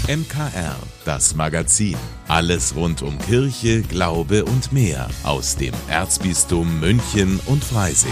MKR, das Magazin. Alles rund um Kirche, Glaube und mehr aus dem Erzbistum München und Freising.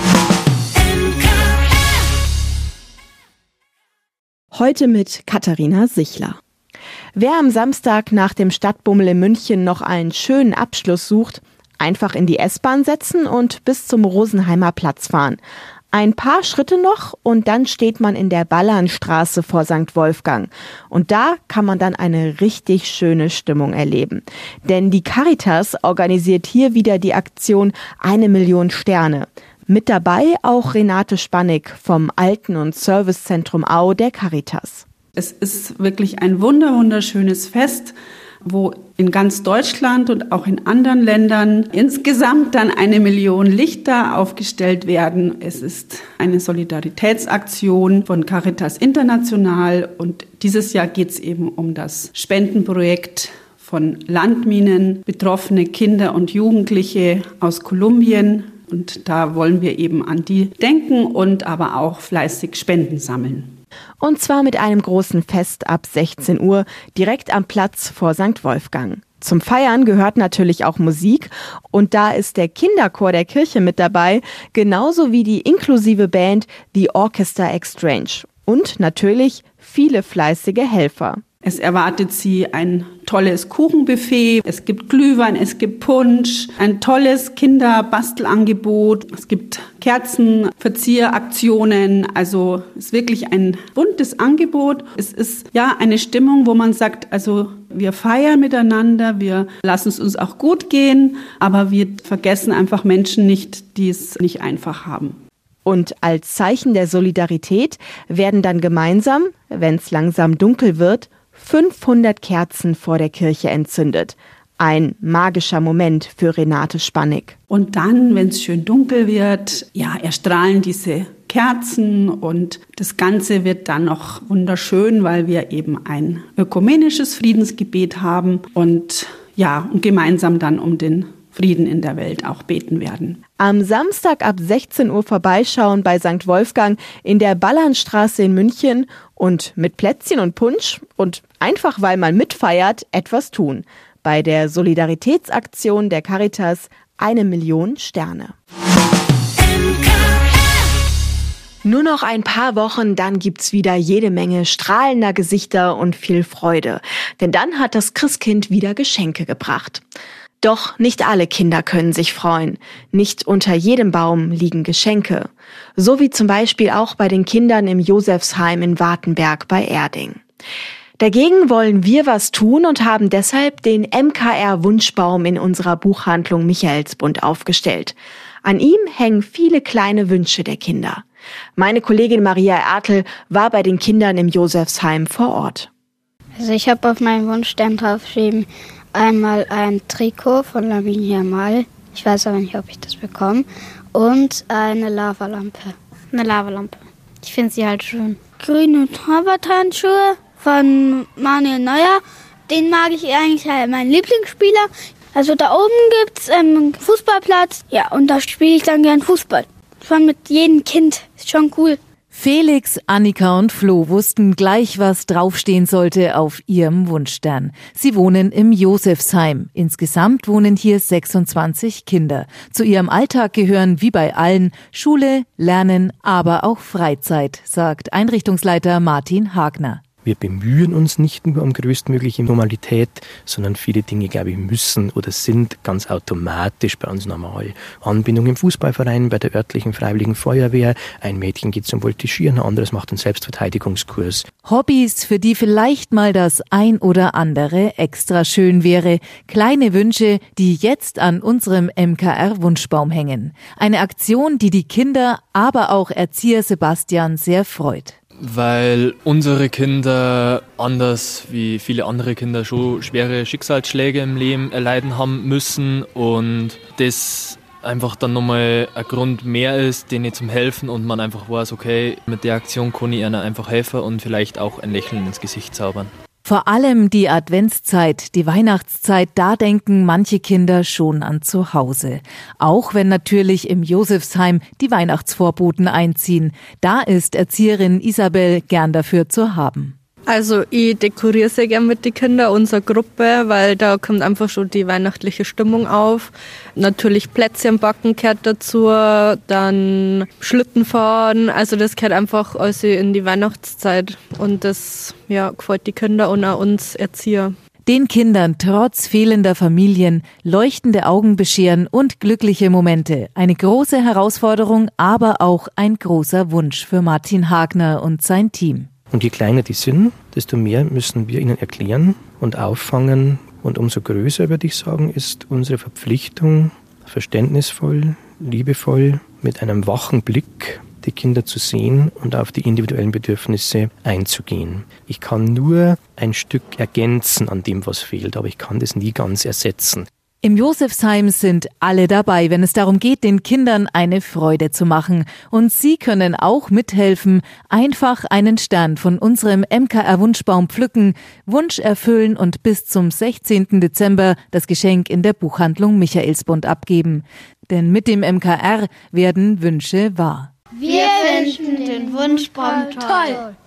Heute mit Katharina Sichler. Wer am Samstag nach dem Stadtbummel in München noch einen schönen Abschluss sucht, einfach in die S-Bahn setzen und bis zum Rosenheimer Platz fahren. Ein paar Schritte noch und dann steht man in der Ballernstraße vor St. Wolfgang. Und da kann man dann eine richtig schöne Stimmung erleben. Denn die Caritas organisiert hier wieder die Aktion 1 Million Sterne. Mit dabei auch Renate Spannig vom Alten- und Servicezentrum Au der Caritas. Es ist wirklich ein wunderschönes Fest, wo in ganz Deutschland und auch in anderen Ländern insgesamt dann 1 Million Lichter aufgestellt werden. Es ist eine Solidaritätsaktion von Caritas International und dieses Jahr geht es eben um das Spendenprojekt von Landminen, betroffene Kinder und Jugendliche aus Kolumbien. Und da wollen wir eben an die denken und aber auch fleißig Spenden sammeln. Und zwar mit einem großen Fest ab 16 Uhr, direkt am Platz vor St. Wolfgang. Zum Feiern gehört natürlich auch Musik und da ist der Kinderchor der Kirche mit dabei, genauso wie die inklusive Band The Orchestra Exchange und natürlich viele fleißige Helfer. Es erwartet Sie ein tolles Kuchenbuffet, es gibt Glühwein, es gibt Punsch, ein tolles Kinderbastelangebot, es gibt Kerzenverzieraktionen, also es ist wirklich ein buntes Angebot. Es ist ja eine Stimmung, wo man sagt, also wir feiern miteinander, wir lassen es uns auch gut gehen, aber wir vergessen einfach Menschen nicht, die es nicht einfach haben. Und als Zeichen der Solidarität werden dann gemeinsam, wenn es langsam dunkel wird, 500 Kerzen vor der Kirche entzündet. Ein magischer Moment für Renate Spannig. Und dann, wenn es schön dunkel wird, ja, erstrahlen diese Kerzen und das Ganze wird dann noch wunderschön, weil wir eben ein ökumenisches Friedensgebet haben und ja, und gemeinsam dann um den Frieden in der Welt auch beten werden. Am Samstag ab 16 Uhr vorbeischauen bei St. Wolfgang in der Ballernstraße in München und mit Plätzchen und Punsch und einfach, weil man mitfeiert, etwas tun. Bei der Solidaritätsaktion der Caritas 1 Million Sterne. Nur noch ein paar Wochen, dann gibt's wieder jede Menge strahlender Gesichter und viel Freude. Denn dann hat das Christkind wieder Geschenke gebracht. Doch nicht alle Kinder können sich freuen. Nicht unter jedem Baum liegen Geschenke. So wie zum Beispiel auch bei den Kindern im Josefsheim in Wartenberg bei Erding. Dagegen wollen wir was tun und haben deshalb den MKR-Wunschbaum in unserer Buchhandlung Michaelsbund aufgestellt. An ihm hängen viele kleine Wünsche der Kinder. Meine Kollegin Maria Ertl war bei den Kindern im Josefsheim vor Ort. Also ich habe auf meinen Wunschstern draufgeschrieben, einmal ein Trikot von Lavinia Mal. Ich weiß aber nicht, ob ich das bekomme. Und eine Lavalampe. Eine Lavalampe. Ich finde sie halt schön. Grüne Torwarthandschuhe von Manuel Neuer. Den mag ich eigentlich, mein Lieblingsspieler. Also da oben gibt's einen Fußballplatz. Ja, und da spiele ich dann gern Fußball. Schon mit jedem Kind. Ist schon cool. Felix, Annika und Flo wussten gleich, was draufstehen sollte auf ihrem Wunschstern. Sie wohnen im Josefsheim. Insgesamt wohnen hier 26 Kinder. Zu ihrem Alltag gehören wie bei allen Schule, Lernen, aber auch Freizeit, sagt Einrichtungsleiter Martin Hagner. Wir bemühen uns nicht nur um größtmögliche Normalität, sondern viele Dinge, glaube ich, müssen oder sind ganz automatisch bei uns normal. Anbindung im Fußballverein, bei der örtlichen Freiwilligen Feuerwehr. Ein Mädchen geht zum Voltigieren, ein anderes macht einen Selbstverteidigungskurs. Hobbys, für die vielleicht mal das ein oder andere extra schön wäre. Kleine Wünsche, die jetzt an unserem MKR-Wunschbaum hängen. Eine Aktion, die die Kinder, aber auch Erzieher Sebastian sehr freut. Weil unsere Kinder, anders wie viele andere Kinder, schon schwere Schicksalsschläge im Leben erleiden haben müssen und das einfach dann nochmal ein Grund mehr ist, denen zum Helfen und man einfach weiß, okay, mit der Aktion kann ich ihnen einfach helfen und vielleicht auch ein Lächeln ins Gesicht zaubern. Vor allem die Adventszeit, die Weihnachtszeit, da denken manche Kinder schon an zu Hause. Auch wenn natürlich im Josefsheim die Weihnachtsvorboten einziehen. Da ist Erzieherin Isabel gern dafür zu haben. Also ich dekoriere sehr gerne mit den Kindern, unsere Gruppe, weil da kommt einfach schon die weihnachtliche Stimmung auf. Natürlich Plätzchen backen gehört dazu, dann Schlitten fahren, also das gehört einfach also in die Weihnachtszeit und das gefällt die Kinder und auch uns Erzieher. Den Kindern trotz fehlender Familien leuchtende Augen bescheren und glückliche Momente. Eine große Herausforderung, aber auch ein großer Wunsch für Martin Hagner und sein Team. Und je kleiner die sind, desto mehr müssen wir ihnen erklären und auffangen. Und umso größer, würde ich sagen, ist unsere Verpflichtung, verständnisvoll, liebevoll, mit einem wachen Blick die Kinder zu sehen und auf die individuellen Bedürfnisse einzugehen. Ich kann nur ein Stück ergänzen an dem, was fehlt, aber ich kann das nie ganz ersetzen. Im Josefsheim sind alle dabei, wenn es darum geht, den Kindern eine Freude zu machen. Und Sie können auch mithelfen, einfach einen Stern von unserem MKR-Wunschbaum pflücken, Wunsch erfüllen und bis zum 16. Dezember das Geschenk in der Buchhandlung Michaelsbund abgeben. Denn mit dem MKR werden Wünsche wahr. Wir finden den Wunschbaum toll.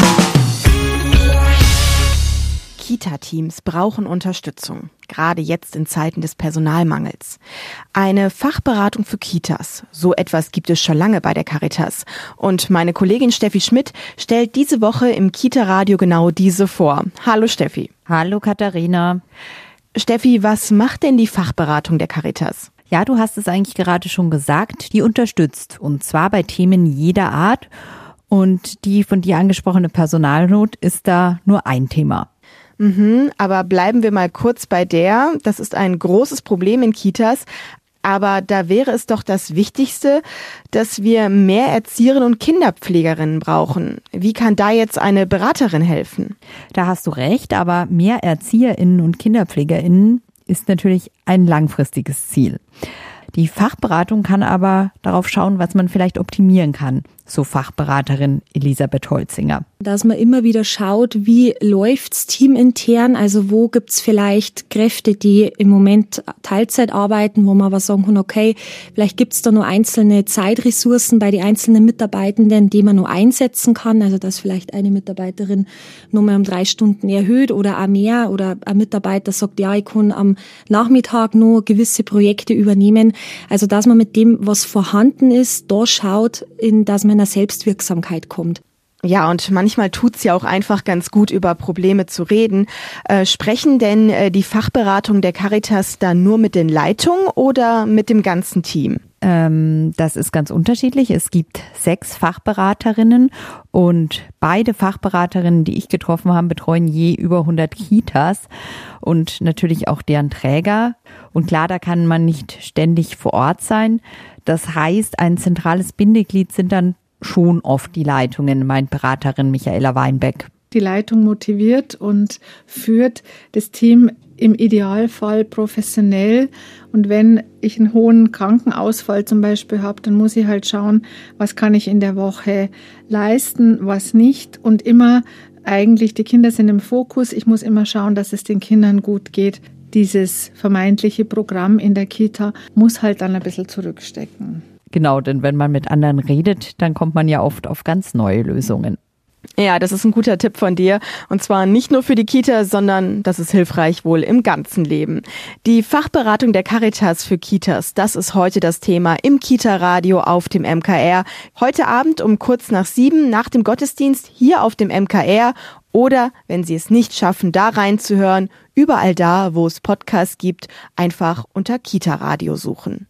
Kita-Teams brauchen Unterstützung, gerade jetzt in Zeiten des Personalmangels. Eine Fachberatung für Kitas, so etwas gibt es schon lange bei der Caritas. Und meine Kollegin Steffi Schmidt stellt diese Woche im Kita-Radio genau diese vor. Hallo Steffi. Hallo Katharina. Steffi, was macht denn die Fachberatung der Caritas? Ja, du hast es eigentlich gerade schon gesagt, die unterstützt und zwar bei Themen jeder Art und die von dir angesprochene Personalnot ist da nur ein Thema. Aber bleiben wir mal kurz bei der. Das ist ein großes Problem in Kitas. Aber da wäre es doch das Wichtigste, dass wir mehr Erzieherinnen und Kinderpflegerinnen brauchen. Wie kann da jetzt eine Beraterin helfen? Da hast du recht, aber mehr ErzieherInnen und KinderpflegerInnen ist natürlich ein langfristiges Ziel. Die Fachberatung kann aber darauf schauen, was man vielleicht optimieren kann, so Fachberaterin Elisabeth Holzinger. Dass man immer wieder schaut, wie läuft's teamintern, also wo gibt's vielleicht Kräfte, die im Moment Teilzeit arbeiten, wo man aber sagen kann, okay, vielleicht gibt's da nur einzelne Zeitressourcen bei den einzelnen Mitarbeitenden, die man nur einsetzen kann, also dass vielleicht eine Mitarbeiterin nur mal um 3 Stunden erhöht oder auch mehr oder ein Mitarbeiter sagt, ja, ich kann am Nachmittag nur gewisse Projekte übernehmen, also dass man mit dem, was vorhanden ist, da schaut, dass man in eine Selbstwirksamkeit kommt. Ja, und manchmal tut's ja auch einfach ganz gut, über Probleme zu reden. Sprechen denn die Fachberatung der Caritas da nur mit den Leitungen oder mit dem ganzen Team? Das ist ganz unterschiedlich. Es gibt 6 Fachberaterinnen und beide Fachberaterinnen, die ich getroffen habe, betreuen je über 100 Kitas und natürlich auch deren Träger. Und klar, da kann man nicht ständig vor Ort sein. Das heißt, ein zentrales Bindeglied sind dann schon oft die Leitungen, meint Beraterin Michaela Weinbeck. Die Leitung motiviert und führt das Team im Idealfall professionell. Und wenn ich einen hohen Krankenausfall zum Beispiel habe, dann muss ich halt schauen, was kann ich in der Woche leisten, was nicht. Und immer eigentlich, die Kinder sind im Fokus. Ich muss immer schauen, dass es den Kindern gut geht. Dieses vermeintliche Programm in der Kita muss halt dann ein bisschen zurückstecken. Genau, denn wenn man mit anderen redet, dann kommt man ja oft auf ganz neue Lösungen. Ja, das ist ein guter Tipp von dir. Und zwar nicht nur für die Kita, sondern das ist hilfreich wohl im ganzen Leben. Die Fachberatung der Caritas für Kitas, das ist heute das Thema im Kita-Radio auf dem MKR. Heute Abend um kurz nach 7 nach dem Gottesdienst hier auf dem MKR. Oder, wenn Sie es nicht schaffen, da reinzuhören, überall da, wo es Podcasts gibt, einfach unter Kita-Radio suchen.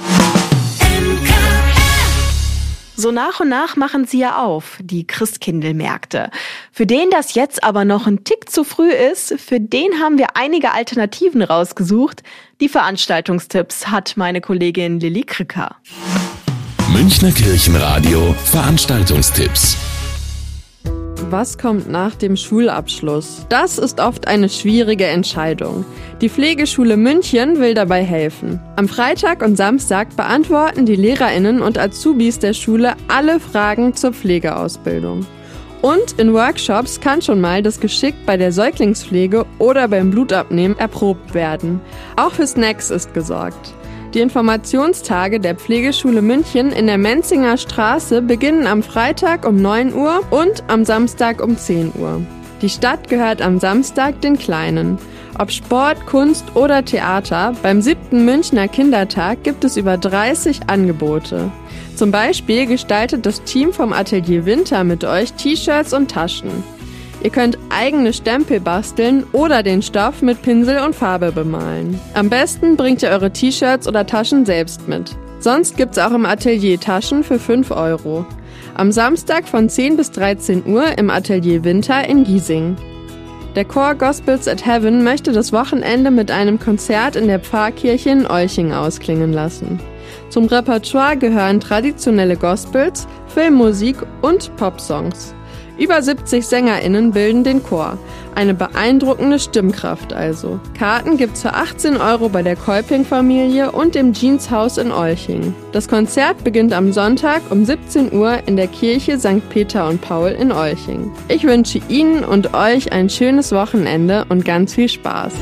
So nach und nach machen sie ja auf, die Christkindlmärkte. Für den das jetzt aber noch ein Tick zu früh ist, für den haben wir einige Alternativen rausgesucht. Die Veranstaltungstipps hat meine Kollegin Lilly Kricker. Münchner Kirchenradio Veranstaltungstipps. Was kommt nach dem Schulabschluss? Das ist oft eine schwierige Entscheidung. Die Pflegeschule München will dabei helfen. Am Freitag und Samstag beantworten die LehrerInnen und Azubis der Schule alle Fragen zur Pflegeausbildung. Und in Workshops kann schon mal das Geschick bei der Säuglingspflege oder beim Blutabnehmen erprobt werden. Auch für Snacks ist gesorgt. Die Informationstage der Pflegeschule München in der Menzinger Straße beginnen am Freitag um 9 Uhr und am Samstag um 10 Uhr. Die Stadt gehört am Samstag den Kleinen. Ob Sport, Kunst oder Theater, beim 7. Münchner Kindertag gibt es über 30 Angebote. Zum Beispiel gestaltet das Team vom Atelier Winter mit euch T-Shirts und Taschen. Ihr könnt eigene Stempel basteln oder den Stoff mit Pinsel und Farbe bemalen. Am besten bringt ihr eure T-Shirts oder Taschen selbst mit. Sonst gibt's auch im Atelier Taschen für 5 €. Am Samstag von 10 bis 13 Uhr im Atelier Winter in Giesing. Der Chor Gospels at Heaven möchte das Wochenende mit einem Konzert in der Pfarrkirche in Olching ausklingen lassen. Zum Repertoire gehören traditionelle Gospels, Filmmusik und Popsongs. Über 70 SängerInnen bilden den Chor. Eine beeindruckende Stimmkraft also. Karten gibt's für 18 € bei der Kolping-Familie und dem Jeanshaus in Olching. Das Konzert beginnt am Sonntag um 17 Uhr in der Kirche St. Peter und Paul in Olching. Ich wünsche Ihnen und euch ein schönes Wochenende und ganz viel Spaß.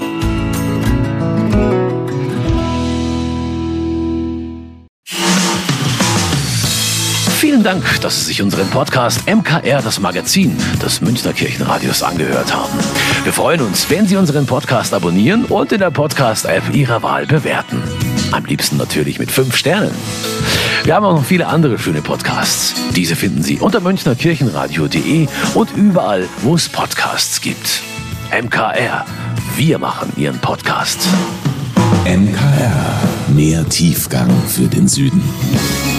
Vielen Dank, dass Sie sich unseren Podcast MKR, das Magazin des Münchner Kirchenradios, angehört haben. Wir freuen uns, wenn Sie unseren Podcast abonnieren und in der Podcast-App Ihrer Wahl bewerten. Am liebsten natürlich mit 5 Sternen. Wir haben auch noch viele andere schöne Podcasts. Diese finden Sie unter münchnerkirchenradio.de und überall, wo es Podcasts gibt. MKR, wir machen Ihren Podcast. MKR, mehr Tiefgang für den Süden.